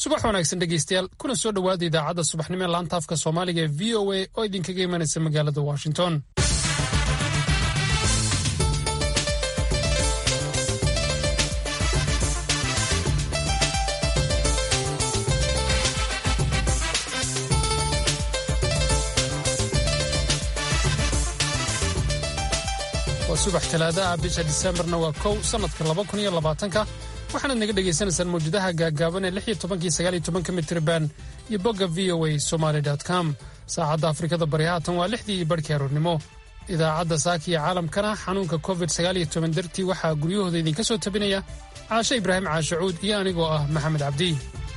subax wanaagsan dhegaystayaal kuna soo dhowaada idaacadda subaxnimo ee laanta afka Soomaaliga ee VOA oo idinkaga imanaysa magaalada Washington. subax talaada bisha Decemberna waa 1 sanadka 2020 waxaad naga dhageysanaysaan mawjadaha gaagaaban ee 16-19 mitirban iyo bogga voasomali.com. saacadda Afrikada Bari haatan waa 6:30 aroornimo. idaacadda saaka iyo caalamkana xanuunka COVID-19 dartii waxaa guryahooda idinka soo tabinaya Caashe Ibraahim Caashacuud iyo anigoo ah Maxamed Cabdi.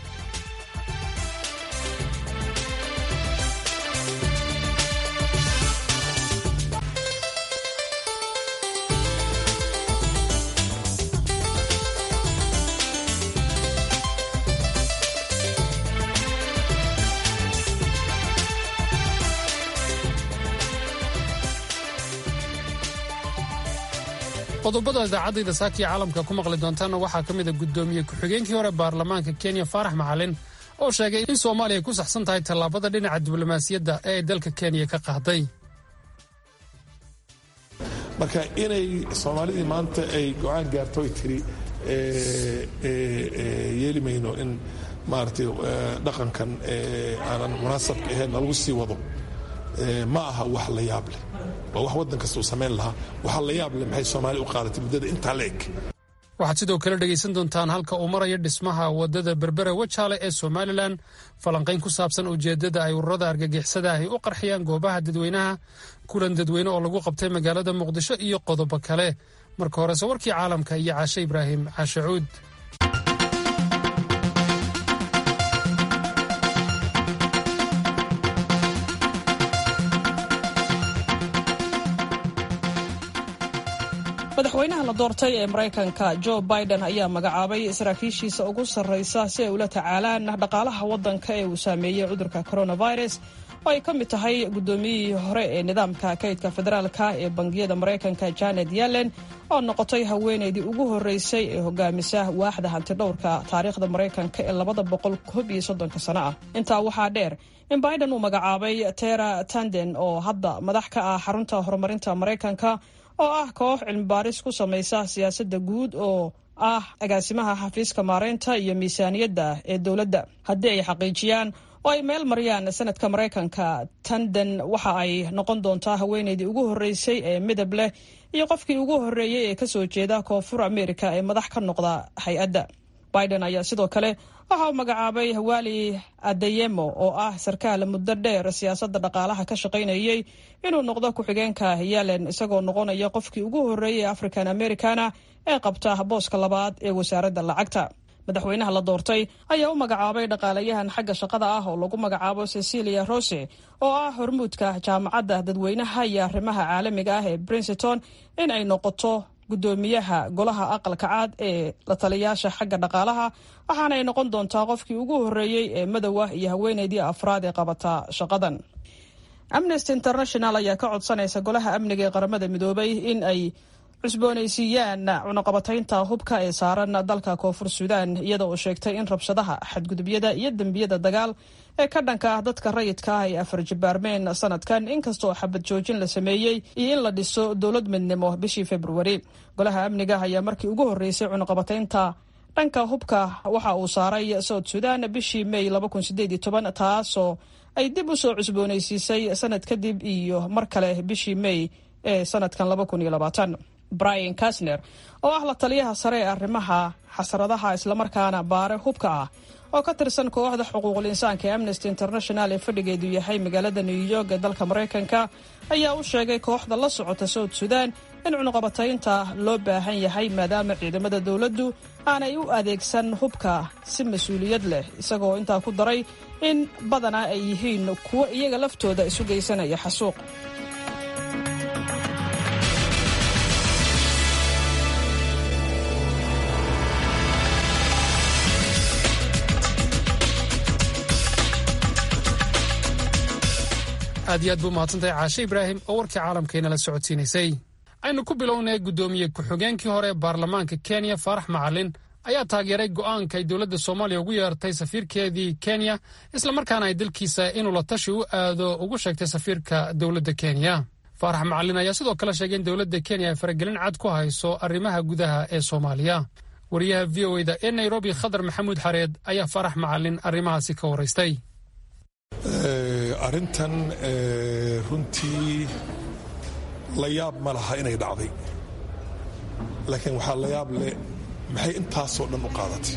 qodobada idaacadda saaka iyo caalamka ku maqli doontaana waxaa ka mid ah gudoomiye ku-xigeenkii hore baarlamaanka Kenya Farax Macalin oo sheegay in Soomaaliya ku saxsan tahay tallaabada dhinaca diblomaasiyadda ee dalka Kenya ka qaaday. marka inay Soomaalida maanta ay go'aan gaarto ay tiri yeelimayno in maartay dhaqankan aanan munaasabka ahayn lagu sii wado ma aha wax la yaab leh wax wadan kasta uu sameyn lahaa waxa la yaab leh maxay Soomaali u qaadatay muddada inta leeg. waxaad sidoo kale dhageysan doontaan halka uu marayo dhismaha wadada Berbera Wajaale ee Somaliland, falanqayn ku saabsan ujeedada ay ururada argagixisada ay u qarxiyaan goobaha dadweynaha, kulan dadweyne oo lagu qabtay magaalada Muqdisho iyo qodobo kale. marka hore warkii caalamka iyo Caashe Ibraahim Caashacuud. madaxweynaha la doortay ee Mareykanka Joe Biden ayaa magacaabay saraakiishiisa ugu sarreysa si ay ula tacaalaan dhaqaalaha waddanka ee uu saameeyay cudurka coronavirus oo ay ka mid tahay gudoomiyihii hore ee nidaamka kaydka federaalka ee bangiyada Mareykanka Janet Yellen oo noqotay haweeneydii ugu horeysay ee hogaamisa waaxda hantidhowrka taariikhda Mareykanka ee 231 sano ah. intaa waxaa dheer in Biden uu magacaabay Tara Tanden oo hadda madax ka ah xarunta horumarinta Mareykanka oo ah koox cilmi baaris ku samaysa siyaasadda guud oo ah agaasimaha xafiiska maareynta iyo miisaaniyadda ee dowladda. haddii ay xaqiijiyaan oo ay meel mariyaan sanadka Mareykanka, Tanden waxa ay noqon doontaa haweeneydii ugu horeysay ee midab leh iyo qofkii ugu horeeyay ee kasoo jeeda Koonfur Ameerika ee madax ka noqda hay-adda. Biden ayaa sidoo kale waxa uu magacaabay Hawali Adeyemo oo ah sarkaal muddo dheer siyaasadda dhaqaalaha ka shaqaynayay inuu noqdo ku-xigeenka Yellen, isagoo noqonaya qofkii ugu horeeyay African Americana ee qabta booska labaad ee wasaaradda lacagta. madaxweynaha la doortay ayaa u magacaabay dhaqaalayahan xagga shaqada ah oo lagu magacaabo Cecilia Rose oo ah hormuudka jaamacadda dadweynaha iyo arrimaha caalamiga ah ee Princeton in ay noqoto gudoomiyaha golaha aqalka cad ee la taliyaasha xagga dhaqaalaha, waxaana ay noqon doontaa qofkii ugu horeeyay ee madowa iyo haweeneydii afraad ee qabata shaqadan. Amnesty International ayaa ka codsanaysa golaha amniga ee qaramada midoobay in ay cusboonaysiiyaan cunaqabataynta hubka ee saaran dalka Koonfur Suudaan, iyada oo sheegtay in rabshadaha, xadgudubyada iyo dambiyada dagaal ee ka dhanka ah dadka rayidka ah ay afarjibaarmeen sanadkan, inkastoo xabad joojin la sameeyey iyo in la dhiso dowlad midnimo bishii February. golaha amniga ayaa markii ugu horeysay cunaqabataynta dhanka hubka waxa uu saaray South Sudan bishii May 2018, taasoo ay dib u soo cusboonaysiisay sanad kadib iyo mar kale bishii May ee sanadkan 2020. Brian Kastner oo ah la taliyaha sare ee arrimaha xasaradaha islamarkaana baare hubka ah oo ka tirsan kooxda xuquuqul insaanka ee Amnesty International ee fadhigeedu yahay magaalada New York ee dalka Mareykanka ayaa u sheegay kooxda la socota South Sudan in cunaqabataynta loo baahan yahay maadaama ciidamada dowladdu aanay u adeegsan hubka si mas'uuliyad leh, isagoo intaa ku daray in badanaa ay yihiin kuwo iyaga laftooda isu geysanaya xasuuq. aad iyo aad buu mahadsantahay Caashe Ibraahim oo warkii caalamkeena la socodsiinaysay. aynu ku bilownay gudoomiye ku-xigeenkii hore baarlamaanka Kenya Farax Macalin ayaa taageeray go'aanka ay dowladda soomaaliya ugu yeertay safiirkeedii kenya islamarkaana ay dalkiisa inuu la tashi u aado ugu sheegtay safiirka dowladda kenya. faarax macalin ayaa sidoo kale sheegay in dowladda kenya ay faragelin cad ku hayso arrimaha gudaha ee soomaaliya. wariyaha v o da ee nairobi khadar maxamuud xareed ayaa faarax macalin arrimahaasi ka waraystay. arrintan runtii la yaab ma laha inay dhacday, laakiin waxaa la yaab leh maxay intaasoo dhan u qaadatay.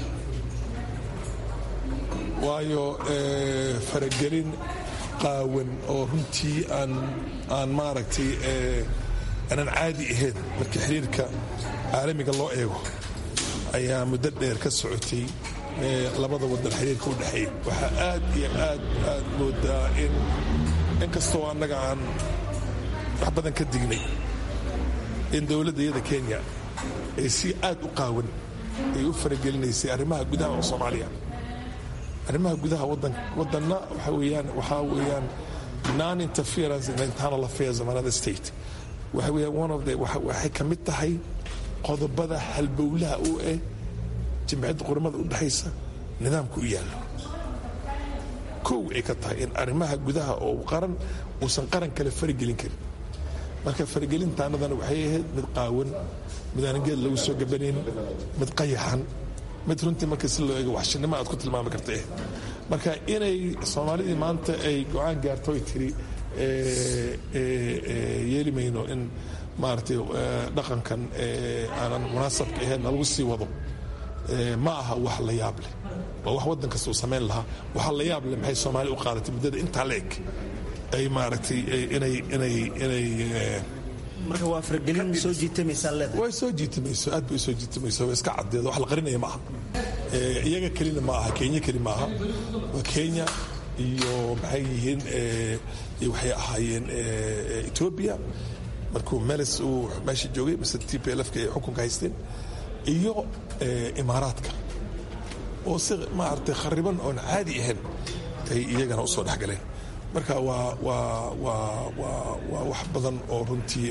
waayo faragelin qaawan oo runtii aan maaragtay aanan caadi ahayn markii xiriirka caalamiga loo eego ayaa muddo dheer ka socotay labada wadan xiriirka u dhexeeya. waxaa aad iyo aad moodaa in kastoo annaga aan wax badan ka dignay in dowladda iyada Kenya ay si aad u qaawan ay u faragelinaysay arrimaha gudaha oo Soomaaliya. arrimaha gudaha wadanna waxaa weeyaan non-interference in the internal affairs of another state. waxa weeyaan waxay ka mid tahay qodobada halbowlaha u jimciyadda quramada u dhaxaysa nidaamka u yaallo. kow ay ka tahay in arrimaha gudaha oo qaran uusan qaran kale faragelin karin. marka faragelintaanadana waxay ahayd mid qaawan, mid aan geed lagu soo gabanayn, mid qayaxan, mid runtii marka si loo eego waxshinimo aad ku tilmaami karta. marka inay soomaalidii maanta ay go'aan gaarto ay tiri yeeli mayno in maaragtay dhaqankan aanan munaasabka ahayn lagu sii wado, ma aha wax la yaab leh. waa wax waddan kasta uu samayn lahaa. waxaa la yaab leh maxay Soomaali u qaadatay muddada intaa la eg ay maaragtay inay marka waa faragelin soo jiitamaysaa leedahay. way soo jiitamayso, aad bay soo jiitamayso, way iska caddeedo, wax la qarinaya ma aha. iyaga kelina ma aha, Kenya keli ma aha, waa Kenya iyo maxay yihiin waxay ahaayeen Ethiopia markuu Meles uu meesha joogay, mise TPLF-ka ay xukunka haysteen, iyo Imaaraadka oo si maaragtay khariban oon caadi ahayn ay iyagana u soo dhexgaleen. marka waa wax badan oo runtii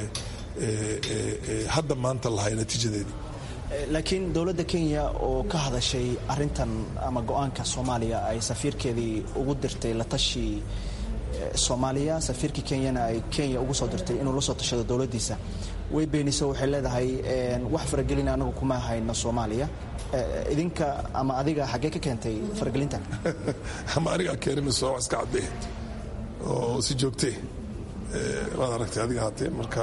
hadda maanta lahay natiijadeedii. laakiin dowladda Kenya oo ka hadashay arrintan ama go'aanka Soomaaliya ay safiirkeedii ugu dirtay la tashi Soomaaliya, safiirkii Kenyana ay Kenya ugu soo dirtay inuu la soo tashado dowladdiisa, way beenisay. waxay leedahay wax faragelin anagu kuma hayno Soomaaliya. idinka ama adiga xaggee ka keentay faragelintan? ama aniga keenayso wax iska caddeey oo si joogtay waad aragtay adiga haatee. marka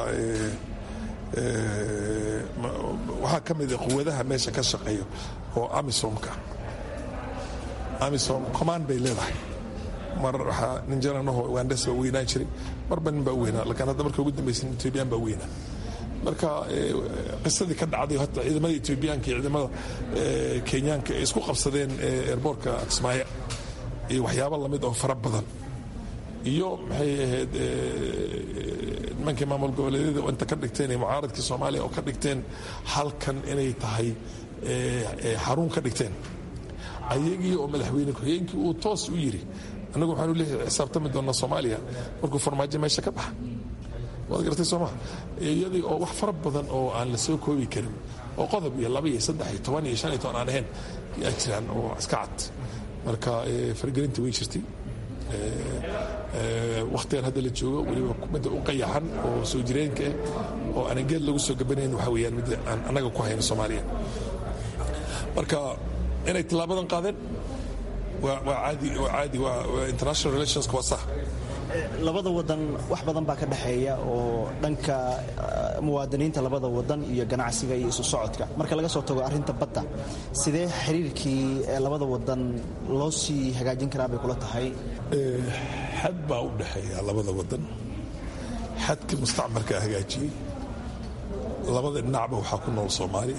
waxaa ka mid ah quwadaha meesha ka shaqeeya oo amisom command bay leedahay. mar waxaa nin jaranaho Ugandese baa weynaan jiray, marba nin baa weynaa, laakiin hadda marka ugu dambaysa Ethiopian baa weynaa. marka qisadii ka dhacday hata ciidamada Ethiopianka iyo ciidamada Kenyaanka ay isku qabsadeen airportka Kismaayo iyo waxyaabo lamid oo fara badan, iyo maxay ahayd nimankii maamul goboleedyada inta ka dhigteen ee mucaaradkii Soomaaliya oo ka dhigteen halkan inay tahay xarun ka dhigteen, ayagii oo madaxweyne ku-xigeenkii uu toos u yiri anagu waxaanu leeyahay xisaabtami doonaa Soomaaliya markuu farmaajo meesha ka baxa. waad garatay soo maha, iyadii oo wax fara badan oo aan la soo koobi karin oo qodob iyo 2 iyo 3 iyo 10 iyo 15 aan ahayn yaa jiraan oo iska cad. marka faragelinta way jirtay. waqtigan hadda la joogo weliba midda u qayaxan oo soo jireenka oo aan geed lagu soo gabanayn waxa weeyaan mid aan anaga ku hayno Soomaaliya. marka inay tilaabadan qaadeen waa caadi waa international relations waa sax. labada wadan wax badan baa ka dhaxeeya oo dhanka muwaadiniinta labada wadan iyo ganacsiga iyo isu socodka. marka laga soo tago arrinta badda, sidee xiriirkii labada wadan loo sii hagaajin karaa bay kula tahay? xad baa u dhaxeeya labada wadan. xadkii mustacmarka hagaajiyey labada dhinacba waxaa ku nool Soomaali.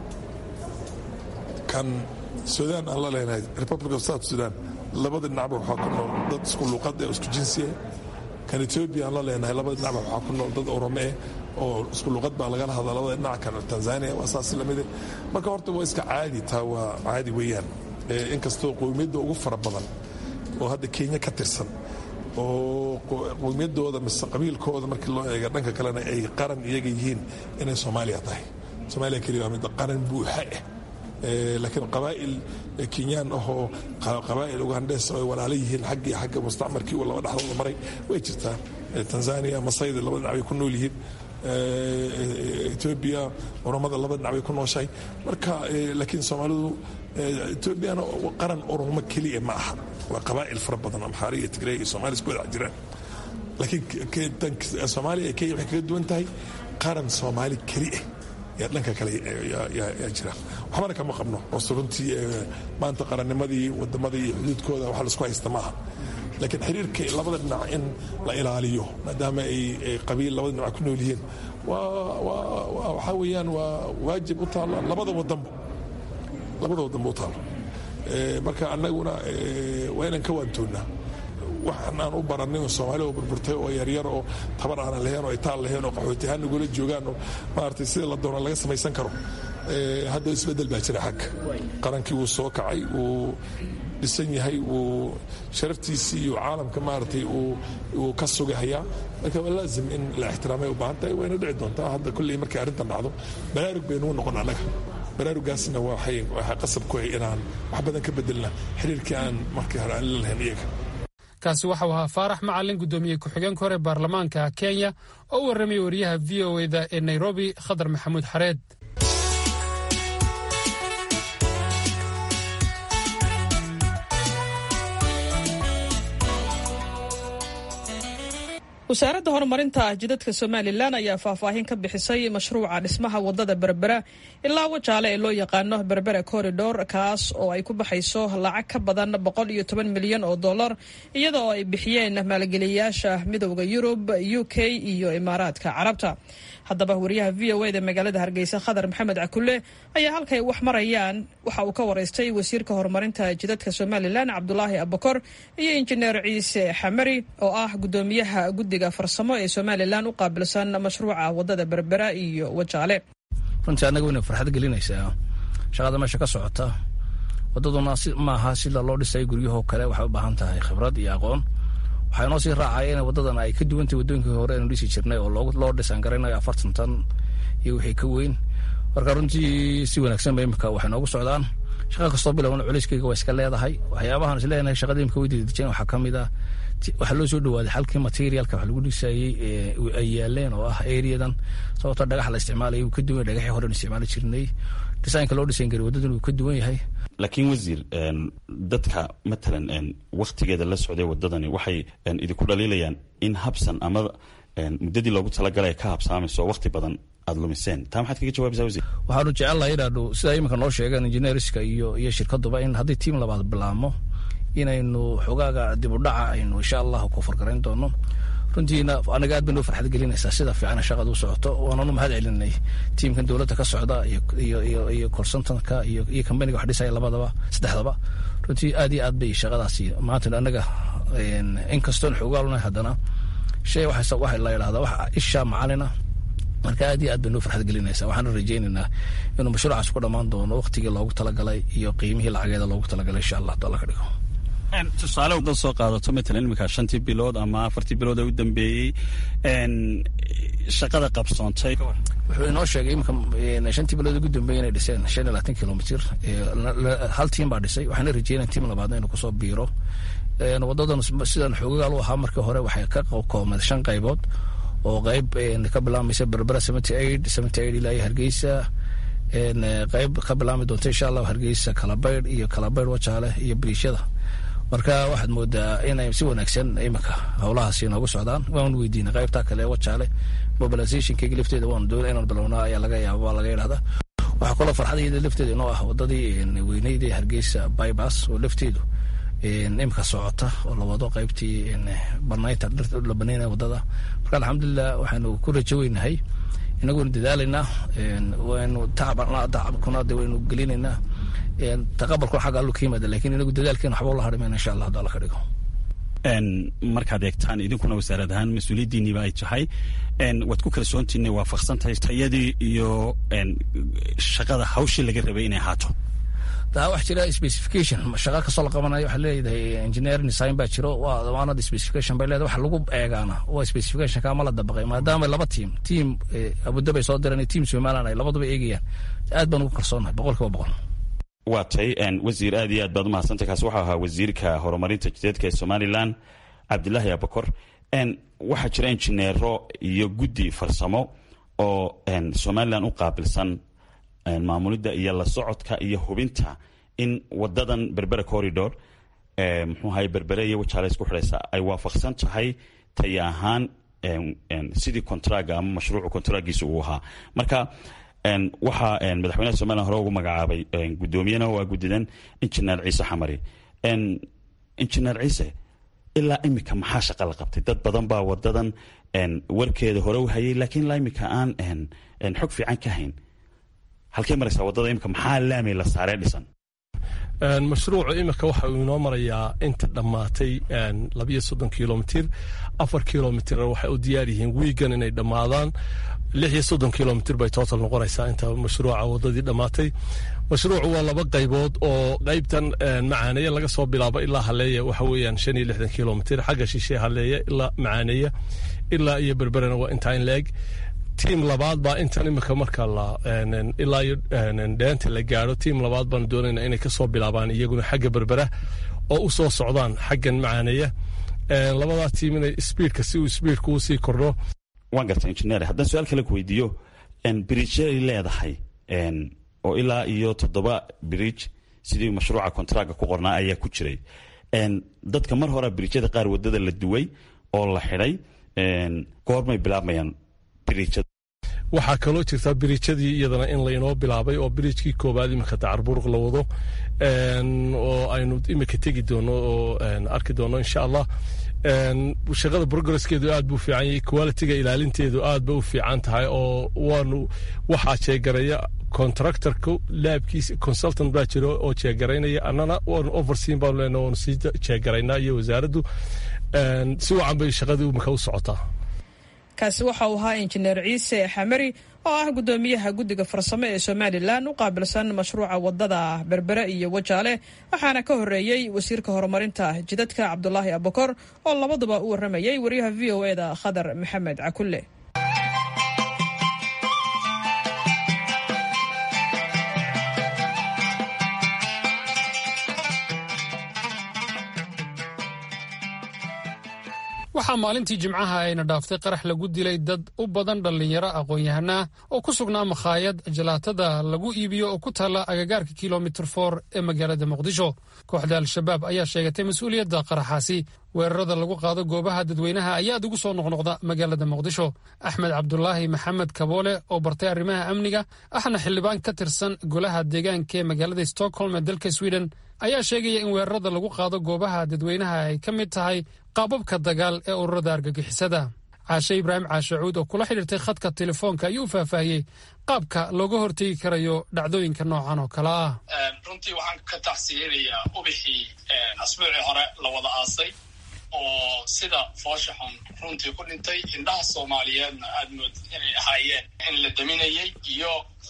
kan Suudaan aan la leenahay, Republic of South Sudan, labada dhinacba waxaa ku nool dad isku luqad ah, isku jinsi ah. kan Ethiopia aan la leenahay, labada dhinacba waxaa ku nool dad Oromo ah oo isku luqad baa lagala hadla. labada dhinac kan Tanzania waa saas la mid ah. marka horta waa iska caadi, taa waa caadi weeyaan. inkastoo qowmiyadda ugu fara badan oo hadda Kenya ka tirsan oo qowmiyaddooda mise qabiilkooda markii loo eego dhanka kalena ay qaran iyaga yihiin inay Soomaaliya tahay. Soomaaliya keliya waa mid qaran buuxa ah laakiin qabaa'il kenyaan ahoo qabaa'il ugandes oo ay walaala yihiin xagga mustacmarkii uu laba dhexdooda maray way jirtaa. Tanzania masayda laba dhinac bay ku nool yihiin, Ethiopia oromada laba dhinac bay ku nooshahay. Marka laakiin Soomaalidu Ethiopiana qaran oromo keliya ma aha, waa qabaa'il fara badan, Amxaari iyo Tigray iyo Soomaali isku wada jiraan. laakiin Soomaaliya iyo Kenya waxay kaga duwan tahay qaran Soomaali keliya yaa dhanka kale yaa jira. waxbana kama qabno oo runtii maanta qarannimadii wadamadii iyo xuduudkooda waxa la isku haysta maaha, laakiin xiriirka labada dhinac in la ilaaliyo maadaama ay qabiil labada dhinac ku nool yihiin waxaa weeyaan waa waajib u taalla labada wadanba u taalla. marka annaguna waa inaan ka waantoonnaa waxaan aan u baranay oo Soomaaliya oo burburtay oo yaryar oo tabar aan lahayn oo itaal lahayn oo qaxooti ahaan nagula joogaan oo maartay sida la doono laga samaysan karo. hadda isbedel baa jira xag qarankii uu soo kacay, uu dhisan yahay, uu sharaftiisii iyo caalamka maartay uu ka sugahayaa. marka waa laazim in la ixtiraamay u baahan tahay, wayna dhici doontaa. hadda kulley markay arrintan dhacdo baraarug baynu noqon annaga. baraarugaasna waxay qasab ku hay inaan wax badan ka bedelna xiriirkii aan markii hore aan la lahayn iyaga. kaasi waxau ahaa Faarax Macalin, gudoomiye ku-xigeenka hore baarlamaanka Kenya, oo u warramay wariyaha VOA-da ee Nairobi Khadar Maxamuud Xareed. wasaaradda horumarinta jidadka Somaliland ayaa faahfaahin ka bixisay mashruuca dhismaha wadada Berbera ilaa Wajaale ee loo yaqaano Berbera Corridor, kaas oo ay ku baxayso lacag ka badan $110 milyan iyadoo ay bixiyeen maalgeliyayaasha Midowga Yurub, UK iyo Imaaraadka Carabta. haddaba wariyaha VOA-da magaalada Hargeysa Khadar Maxamed Cakulle ayaa halkay wax marayaan waxa uu ka wareystay wasiirka horumarinta jidadka Somaliland Cabdulaahi Abakor iyo injineer Ciise Xamari oo ah gudoomiyaha guddiga farsamo ee Somaliland u qaabilsan mashruuca wadada Berbera iyo Wajaale. runtii anagu inay farxad gelinaysaa shaqada meesha ka socota. wadaduna maaha sida loo dhisay guryahoo kale, waxay u baahan tahay khibrad iyo aqoon. waxay noo sii raacay in wadadan ay ka duwan tahay wadooyinkii hore aynu dhisi jirnay oo loo dhisan garanayo 40 tan iyo wixii ka weyn. marka runtii si wanaagsan bay imika waxay noogu socdaan. shaqa kastoo bilowna culayskeyga waa iska leedahay. waxyaabahan is leenahay shaqada imika way dedejeen waxaa ka mid ah waxaa loo soo dhawaaday halkii materialka wax lagu dhisayey ay yaaleen oo ah areadan, sababtoo dhagax la isticmaalayay uu ka duwan dhagaxii hore isticmaali jirnay. desaynka loo dhisan garay wadaduna uu ka duwan yahay. laakiin wasiir, dadka matalan waktigeeda la socday wadadani waxay idinku dhaliilayaan in habsan ama muddadii loogu talagalay ka habsaamayso waqti badan aad lumiseen. taa maxaad kaga jawaabaysaa wasiir? waxaanu jecelnahay inaanu sida iminka noo sheegeen injineeriska iyo shirkaduba in haddii tiim labaad bilaabmo inaynu xogaaga dib u dhaca aynu insha allah ku fargarayn doono. runtiina anaga aad bay noo farxad gelinaysaa sida fiican shaqada u socoto. waananu mahad celinay tiimkan dowladda ka socda iyo consultantka iyo kambaniga wax dhisaya saddexdaba. runtii aad iyo aad bay shaqadaasi maanta anaga inkastoon xogaalnahay haddana shay waxa la yidhahdaa wax isha macalina. marka aad iyo aad bay noo farxad gelinaysaa. waxaan rajaynaynaa inuu mashruucaas ku dhammaan doono waqtigii loogu talagalay iyo qiimihii lacageeda loogu talagalay insha allah alla ka dhigo. tusaale dad soo qaadato matalan imika 5 bilood ama 4 bilood ee u dambeeyey shaqada qabsoontay wuxuu inoo sheegay imika 5 bilood ugu dambeeyey inay dhiseen 25 kilomitir hal tiim baa dhisay. waxaana rajeynaa tiim labaadna inuu kusoo biiro. wadadan sidan xoogaal u ahaa markii hore waxay ka koobmay 5 qaybood oo qayb ka bilaabmaysa Berbera 78 ilaa Hargeysa, qayb ka bilaabmi doonta insha allah Hargeysa Kalabaydh Wajaale iyo Bariishada. marka waxaad moodaa inay si wanaagsan imika howlahaasi noogu socdaan. waan weydiinay qaybta kale Wajaale mobilizationkeega lafteeda waan doonay inaan bilownaa ayaa laga yaabaa laga yidhahdaa. waxaa kaloo farxadayda lafteeda inoo ah wadadii weyneyd ee Hargeysa bypass oo lafteedu imika socota oo la wado qaybtii banaynta la banaynaya wadada. marka alxamdulilah waxaanu ku rajo weynahay inagoona dadaalaynaa, waynu tacabkuna waynu gelinaynaa. taqabalku xagga allu ka yimaada, laakiin inagu dadaalkeena waxba ula hadhimayna insha allah alla ka dhigo. markaad eegtaan idinkuna wasaarad ahaan mas-uuliyaddiinniba ay tahay waad ku kalsoontiinay waafaqsan tahay tayadii iyo shaqada hawshii laga rabay inay ahaato. taa wax jira specification shaqa kasoo la qabanayo waxaa leedahay engineering design baa jiro. waanad specification bay leedahay. waxa lagu eegaana waa specification kaama la dabaqay maadaama laba tiim Abu Dhabi soo direen tiim Somaliland ay labaduba eegayaan. aad baan ugu kalsoonahay 100%. waa tay wasiir aad iyo aad baad umahadsantahy. kaasi waxaa ahaa wasiirka horumarinta jidadka ee somalilan cabdilaahi abakor. waxaa jira injineero iyo guddi farsamo oo somalilan u qaabilsan maamulidda iyo la socodka iyo hubinta in wadadan berbera corridor muxuu ahay berbere iyo wajaale isku xidhaysa ay waafaqsan tahay tay ahaan sidii contraga ama mashruucu contragiisa uu ahaa. marka waxaa madaxweynaha somalilan hore ugu magacaabay guddoomiyena waa guddidan injineer ciise xamari. injineer ciise, ilaa imika maxaa shaqa la qabtay? dad badan baa wadadan warkeeda hore u hayay laakiin ilaa imika aan xog fiican ka hayn. halkay maraysaa wadada imika? maxaa laamay la saaree dhisan? mashruucu imika waxa uu inoo marayaa inta dhammaatay 32 kilomitir. 4 kilomitir waxay u diyaar yihiin wiigan inay dhammaadaan. 36 kilomitir bay total noqonaysaa inta mashruuca wadadii dhammaatay. mashruucu waa laba qaybood oo qaybtan Macaaneeye laga soo bilaabo ilaa Haleeye waxa weeyaan 65 kilomitir. xagga shishe Haleeye ilaa Macaaneeye ilaa iyo Berberena waa inta in leeg. tiim labaad baa intan imika marka la ilaa deenta la gaaro tiim labaad baan doonaynaa inay kasoo bilaabaan iyaguna xagga berbera oo u soo socdaan xaggan Macaaneeye. labadaa tiim inay speedka si uu speedku u sii kordho. waan gartay injineer, haddaan su-aal kale ku weydiiyo, bridge ay leedahay oo ilaa iyo 7 bridge sidii mashruuca contraga ku qornaa ayaa ku jiray. dadka mar hore bridgeada qaar wadada la duway oo la xidhay, goormay bilaabmayaan bridgeada? waxaa kaloo jirta bridgeadii iyadana in laynoo bilaabay oo bridgekii koobaad imika Dacarburuq la wado oo aynu imika tegi doono oo arki doono insha allah. shaqada progresskeedu aad buu fiican yahay, qualityga ilaalinteedu aad bay u fiican tahay oo waxaa jeegaraya contractorku laabkiisa consultant baa jiro oo jeegaraynaya, annana waanu overseen baanu leenahay waanu sii jeegaraynaa iyo wasaaraddu si wacan bay shaqadii imika u socotaa. kaasi waxa uu ahaa injineer ciise xamari oo ah guddoomiyaha guddiga farsamo ee somalilan u qaabilsan mashruuca wadada berbere iyo wajaale, waxaana ka horeeyey wasiirka horumarinta jidadka cabdulaahi abakor oo labaduba u waramayay wariyaha v o e da khadar maxamed cakulle. waxaa maalintii jimcaha ayna dhaaftay qarax lagu dilay dad u badan dhallinyaro aqoon-yahanaa oo ku sugnaa makhaayad jalaatada lagu iibiyo oo ku taalla agagaarka kilomitir 4 ee magaalada muqdisho. kooxda al-shabaab ayaa sheegatay mas-uuliyadda qaraxaasi. weerarada lagu qaado goobaha dadweynaha ayaa aad ugu soo noqnoqda magaalada muqdisho. axmed cabdulaahi maxamed kaboole oo bartay arrimaha amniga ahna xildhibaan ka tirsan golaha deegaanka ee magaalada stockholm ee dalka sweden ayaa sheegaya in weerarada lagu qaado goobaha dadweynaha ay ka mid tahay qaababka dagaal ee ururada argagixisada. caashe ibraahim caashacuud oo kula xidhiirtay khadka telefoonka ayuu faahfaahiyey qaabka looga hortegi karayo dhacdooyinka noocan oo kale ah. runtii waxaan ka tacsiyeynayaa ubixii asbuucii hore la wada aasay oo sida foosha xun runtii ku dhintay. indhaha soomaaliyeedna aad mood inay ahaayeen in la daminayay iyo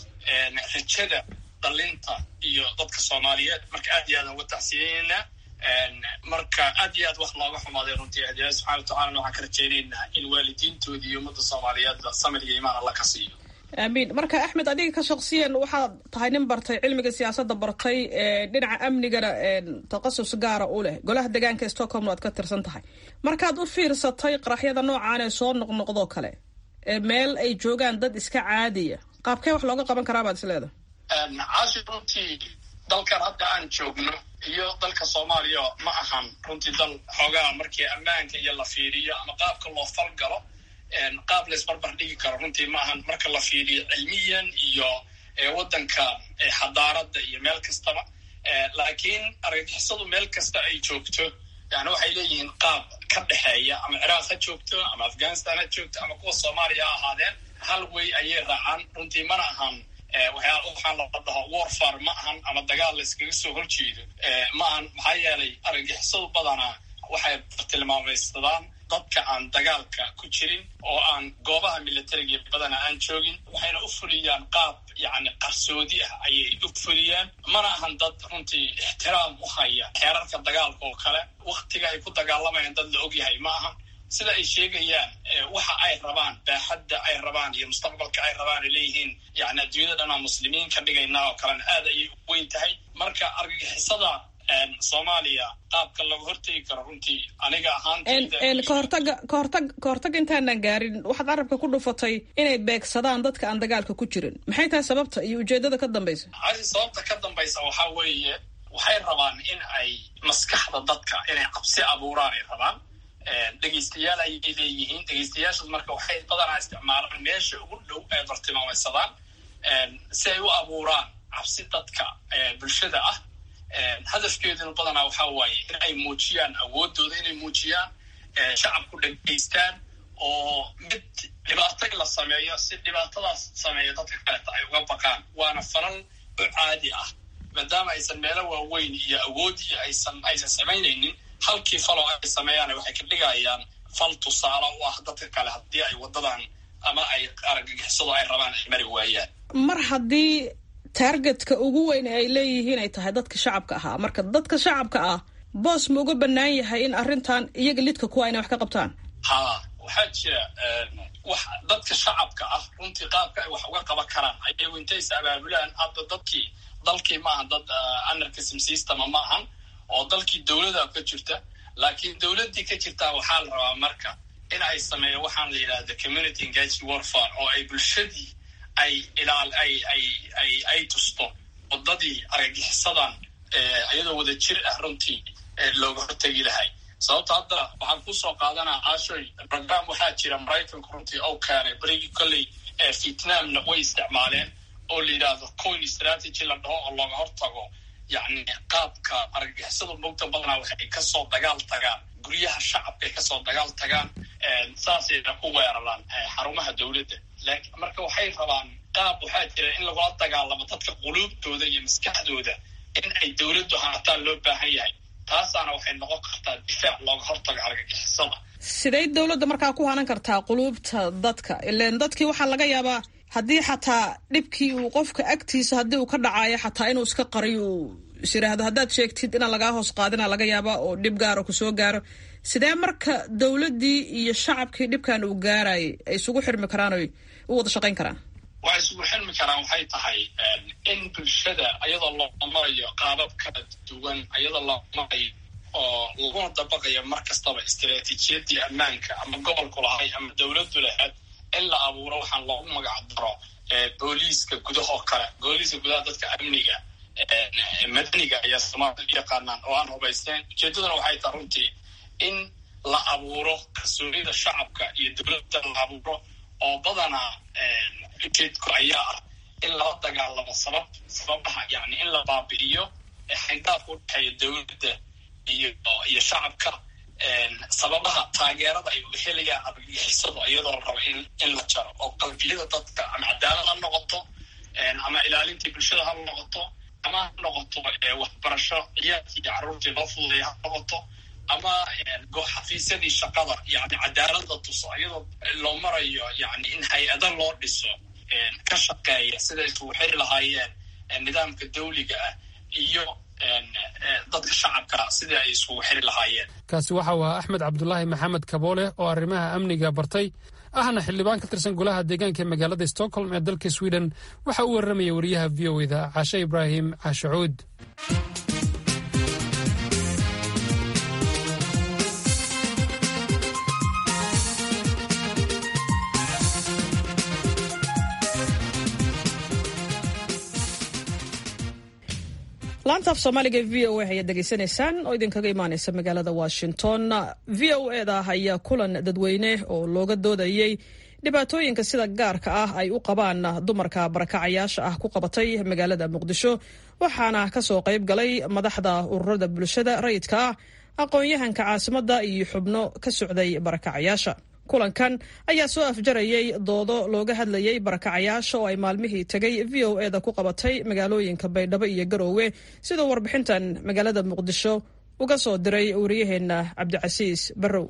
rajada dhalinta iyo dadka soomaaliyeed. marka aad iyo aadaan uga tacsiyeynaa. marka aad iyo aad wax looga xumaaday runtii ilaahay subxaana watacaala waxaan ka rajaynaynaa in waalidiintoodii iyo ummadda soomaaliyeedba samir iyo imaan alla ka siiyo. aamiin. marka axmed, adiga ka shaqsiyan waxaad tahay nin bartay cilmiga siyaasadda bartay dhinaca amnigana takhasus gaara u leh, golaha deegaanka stockholm aad ka tirsan tahay. markaad u fiirsatay qaraxyada noocaan ee soo noqnoqdoo kale meel ay joogaan dad iska caadiya, qaabkee wax looga qaban karaa baad is leedahay? caashi, runtii dalkan hadda aan joogno iyo dalka soomaaliya ma ahan runtii dal xoogaa markii ammaanka iyo la fiiriyo ama qaabka loo falgalo qaab la isbarbar dhigi karo runtii ma ahan marka la fiiriyo cilmiyan iyo waddanka xadaarada iyo meel kastaba. laakiin argagixisadu meel kasta ay joogto yani waxay leeyihiin qaab ka dhexeeya, ama ciraaq ha joogto ama afghanistan ha joogto ama kuwa soomaaliya ha ahaadeen, hal way ayay raacaan runtii. mana ahan waxaan la dhaho warfare ma ahan ama dagaal la iskaga soo horjeedo ma ahan. maxaa yeelay argagixisadu badanaa waxay tilmaamaysadaan dadka aan dagaalka ku jirin oo aan goobaha militariga badanaa aan joogin, waxayna u fuliyaan qaab yani qarsoodi ah ayay u fuliyaan. mana ahan dad runtii ixtiraam u haya xeerarka dagaalka oo kale. waktiga ay ku dagaalamayaan dad la ogyahay ma ahan. sida ay sheegayaan waxa ay rabaan, baaxadda ay rabaan iyo mustaqbalka ay rabaan ay leeyihiin yani adduunyada dhanaa muslimiin ka dhigaynaa oo kalena aad ayay u weyn tahay. marka argagixisada Soomaaliya qaabka lagu hortegi karo runtii aniga ahaan kahortag intaanan gaarin waxaad carabka ku dhufatay inay beegsadaan dadka aan dagaalka ku jirin. maxay tahay sababta iyo ujeedada ka dambaysa? sababta ka dambaysa waxaa weeye waxay rabaan in ay maskaxda dadka inay cabsi abuuraan ay rabaan. dhegaystayaal ayay leeyihiin. dhegaystayaashaas marka waxay badanaa isticmaalaan meesha ugu dhow ay bartilmaamaysadaan si ay u abuuraan cabsi dadka bulshada ah. hadafkeeduna badanaa waxaa waaye in ay muujiyaan awoodooda, inay muujiyaan shacabku dhegaystaan oo mid dhibaato la sameeyo si dhibaatadaas sameeya dadka kaleta ay uga baqaan. waana falal u caadi ah maadaama aysan meelo waaweyn iyo awoodii aysan samaynaynin. halkii faloo ay sameeyaan waxay ka dhigayaan fal tusaale u ah dadka kale haddii ay wadadan ama ay argagixisado ay rabaan ay mari waayaan. mar haddii taargetka ugu weyn ay leeyihiin ay tahay dadka shacabka ahaa, marka dadka shacabka ah boos ma uga bannaan yahay in arrintan iyaga lidka kuwa inay wax ka qabtaan? waxaa jira dadka shacabka ah runtii qaabka ay wax uga qaban karaan ayagu intay is abaabulaan. hadda dalkii maaha dad anarchism system maahan oo dalkii dowlada ka jirta, laakiin dowladii ka jirtaa waxaa la rabaa marka in ay sameeyo waxaan la yidhahda community engagement warfare oo ay bulshadii ay tusto wadadii argagixisadan iyadoo wada jir ah runtii looga hortegi lahay. sababta hadda waxaan kusoo qaadanaa caashoy program waxaa jira maraykanku runtii oo keenay berigii kolley vietnamna way isticmaaleen oo la yidhaahdo coin strategy la dhaho oo looga hortago yani qaabka argagixisada mugta badanaa waxay kasoo dagaal tagaan guryaha shacabka ay kasoo dagaal tagaan saasayna ku weeraraan xarumaha dowladda. laakiin marka waxay rabaan qaab waxaa jira in lagula dagaalamo dadka quluubtooda iyo maskaxdooda in ay dowladdu haataan loo baahan yahay. taasaana waxay noqon kartaa difaac looga hortago argagixisada. siday dowladda markaa ku hanan kartaa quluubta dadka? ileen dadkii waxaa laga yaabaa haddii xataa dhibkii uu qofka agtiisa haddii uu ka dhacayo xataa inuu iska qariyo uu is yidhaahdo haddaad sheegtid inaan lagaa hoos qaadina laga yaaba oo dhib gaaro kusoo gaaro. sidee marka dowladdii iyo shacabkii dhibkan uu gaarayay ay isugu xirmi karaan oy u wada shaqayn karaan? waxay isugu xirmi karaan waxay tahay in bulshada iyadoo loo marayo qaabab kala duwan, iyadoo loo marayo oo laguna dabaqayo mar kastaba istaraatiijiyadii ammaanka ama gobolku lahay ama dowladdu lahayd in la abuuro waxaan loogu magac daro booliiska gudahoo kale. booliiska gudaha dadka amniga madaniga ayaa soomaalida u yaqaanaan oo aan hubaysteen. ujeedaduna waxay tahay runtii in la abuuro kalsoonida shacabka iyo dowladda la abuuro oo badanaa ujeedku ayaa ah in lala dagaalamo sababaha yani in la baabi'iyo xayndaafka u dhexeeya dowladda iyo shacabka, sababaha taageerada ay helayaan argagixisadu iyadoo la rabo in la jaro oo qalbiyada dadka ama cadaalad ha noqoto ama ilaalintii bulshada ha noqoto ama ha noqoto waxbarasho ciyaadkii iyo carruurtii loo fududeeya ha noqoto ama xafiisyadii shaqada yani cadaalada tuso iyadoo loo marayo yani in hay-ada loo dhiso ka shaqeeya siday isugu xiri lahaayeen nidaamka dawliga ah iyo dadka shacabka sidii ay isugu xiri lahaayeen. kaasi waxa uu ahaa Axmed Cabdulaahi Maxamed Kaboole oo arrimaha amniga bartay ahna xildhibaan ka tirsan golaha deegaanka ee magaalada Stockholm ee dalka Sweden. waxa uu warramaya wariyaha VOA-da Caashe Ibraahim Caashucuud. laanta af soomaaliga ee v o a ayaad degeysanaysaan oo idinkaga imaaneysa magaalada washington. v o eda ayaa kulan dadweyne oo looga doodayey dhibaatooyinka sida gaarka ah ay u qabaan dumarka barakacayaasha ah ku qabatay magaalada muqdisho, waxaana kasoo qayb galay madaxda ururada bulshada rayidka ah, aqoon-yahanka caasimadda iyo xubno ka socday barakacayaasha. kulankan ayaa soo afjarayay doodo looga hadlayay barakacayaasha oo ay maalmihii tegay v o eda ku qabatay magaalooyinka baydhabo iyo garoowe, sidoo warbixintan magaalada muqdisho uga soo diray wariyaheena cabdicasiis barrow.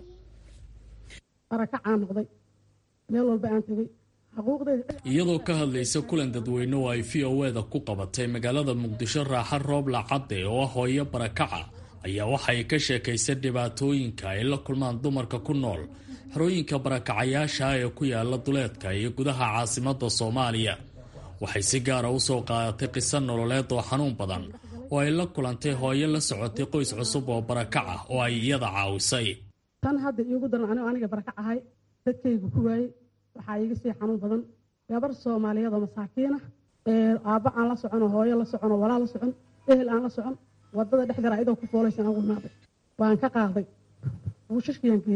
iyadoo ka hadlaysa kulan dadweyne oo ay v o eda ku qabatay magaalada muqdisho, raaxa rooble cadde oo ah hooyo barakaca ayaa waxay ka sheekaysay dhibaatooyinka ay la kulmaan dumarka ku nool xerooyinka barakacayaasha ee ku yaala duleedka iyo gudaha caasimadda Soomaaliya. Waxay si gaar ah u soo qaadatay qiso nololeed oo xanuun badan oo ay la kulantay hooyo la socotay qoys cusub oo barakac ah oo ay iyada caawisay. tan hadda iigu daran aniga barakac ahay dadkaygu ku waayey waxaa iiga sii xanuun badan gabar Soomaaliyeed oo masaakiin ah aabba aan la socono hooyo la socono walaal la socon ehel aan la socon wadada dhexdeeda ayadoo ku foolaysan ugu naaday waan ka qaaday wuxushkiyankii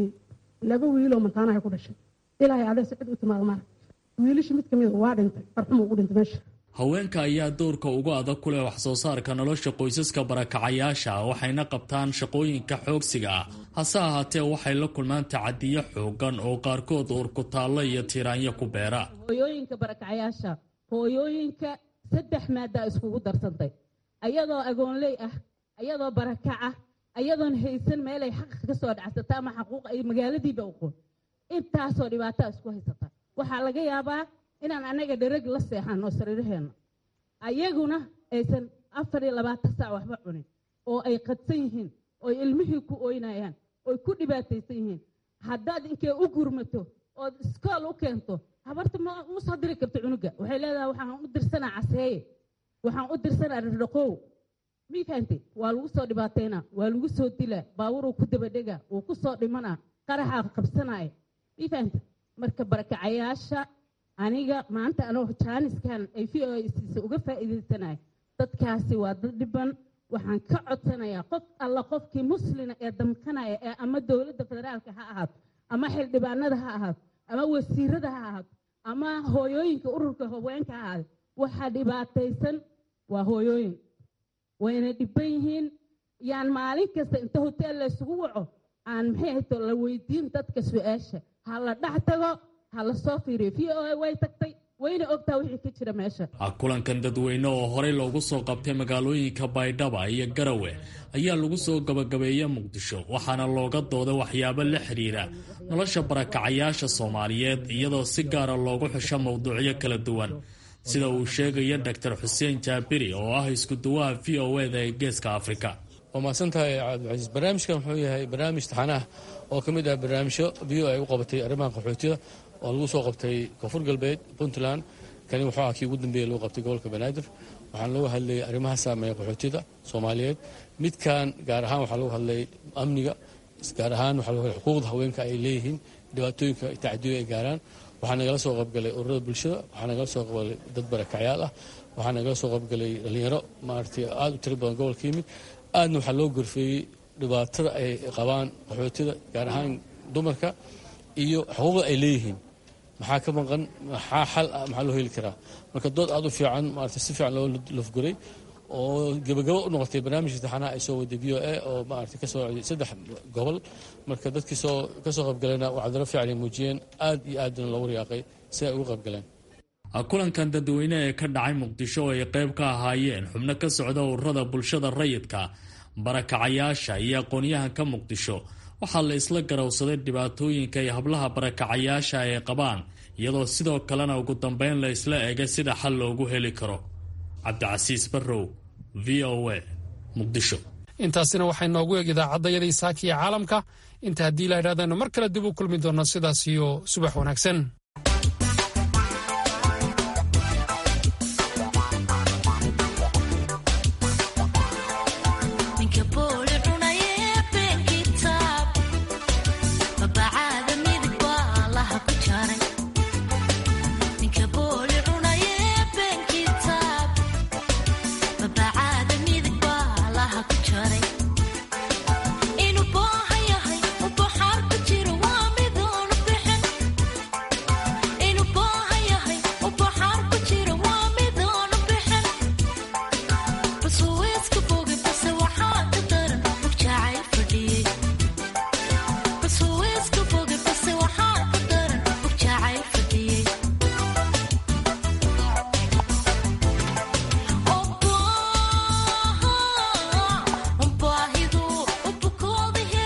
2 wiil oo mantaanaha ku dhashay ilaahay adeeg cid u timaado maar wiilish mid kamid waa dhintay farxumo ugu dhintay meesha. Haweenka ayaa doorka ugu adag ku leh wax soo saarka nolosha qoysaska barakacayaasha waxayna qabtaan shaqooyinka xoogsiga ah hase ahaatee waxay la kulmaan tacadiyo xoogan oo qaarkood uur ku taalo iyo tiraanyo ku beera. hooyooyinka barakacayaasha hooyooyinka 3 maada iskugu darsantay ayadoo agoonley ah ayadoo barakac ah ayadoon haysan meel ay xaq ka soo dhacsata ama xaquuq ay magaaladiiba u qoon intaasoo dhibaato isku haysata waxaa laga yaabaa inaan anaga dhereg la seexano sariiraheena ayaguna aysan 24 saac waxba cunin oo ay qadsan yihiin oo ilmihii ku ooynayaan oo ku dhibaataysan yihiin haddaad inkee u gurmato oo iskool u keento habarta ma soo diri karto cunuga waxay leedahay waxaan u dirsanaa caseeye waxaan u dirsanaa dhaqow miifaanti waa lagu soo dhibaateena waa lagu soo dilaa baawuru ku dabadhega uu ku soo dhimana qaraxa qabsanaya miifaanti marka barakacayaasha aniga maanta anoo jaaniskan ay VOAC uga faa'iideysanay dadkaasi waa dad dhiban waxaan ka codsanayaa qof alla qofkii muslina ee damkanaya ee ama dawladda federaalka ha ahaato ama xildhibaanada ha ahaato ama wasiirada ha ahaato ama hooyooyinka ururka haweenka ha ahaato waxa dhibaataysan waa hooyooyin wayna dhiban yihiin yaan maalin kasta inta hotel la isugu waco aan maxay hayto la weydiin dadka su'aasha ha la dhax tago ha la soo fiiriyo VOA way tagtay wayna ogtaa wixii ka jira meesha. kulankan dadweyne oo horey loogu soo qabtay magaalooyinka Baydhabo iyo Garowe ayaa lagu soo gabagabeeyay Muqdisho waxaana looga dooday waxyaabo la xiriira nolosha barakacayaasha Soomaaliyeed iyadoo si gaar ah loogu xusho mowduucyo kala duwan sida uu sheegay Dr. Xuseen Jaabiri oo ah isku duwaha VOA ee Geeska Afrika. وماسنتها عبد العزيز برنامج كان هي برنامج تحناه oo kamid ah barnaamijyo VOA ay u qabatay arrimaha qaxootiga oo lagu soo qabtay Koonfur Galbeed Puntland kani wuxuu ahaa kii ugu dambeeyay loo qabtay gobolka Banaadir waxaan loo hadlay arrimaha saameeya qaxootiga Soomaaliyeed midkan gaar ahaan waxaa lagu hadlay amniga gaar ahaan waxaa lagu hadlay xuquuqda haweenka ay leeyihiin dhibaatooyinka tacadiyo ay gaaraan waxaan nagala soo qaybgalay ururada bulshada waxaan nagala soo qaybgalay dad barakacayaal ah waxaan nagala soo qaybgalay dhalinyaro maartay aad u tiro badan gobolka yimid aadna waxaa loo gorfeeyey dhibaatada ay qabaan qaxootiga gaar ahaan dumarka iyo xuquuqda ay leeyihiin maxaa ka maqan maxaa xal ah maxaa loo heli karaa marka dood aad u fiican maartay si fiican loo lafguray oo gabagabo u noqotay barnaamijka taxanaha ay soo waday VOA oo maartay ka soo 3 gobol marka dadkii ka soo qaybgalayna wacdaro fiican ay muujiyeen aad iyo aadna loogu riyaaqay si ay ugu qaybgaleen. kulankan dadweyne ee ka dhacay Muqdisho ay qayb ka ahaayeen xubno ka socda ururada bulshada rayidka barakacayaasha iyo aqoonyahanka Muqdisho waxaa la isla garawsaday dhibaatooyinka ay hablaha barakacayaasha ay qabaan iyadoo sidoo kalena ugu dambeyn la isla eegay sida xal loogu heli karo. Cabdicasiis Barrow VOA Muqdisho. intaasina waxay noogu eeg idaacadayadii saaki ee caalamka inta haddii la yidhahdano mar kale dib u kulmi doono sidaas iyo subax wanaagsan.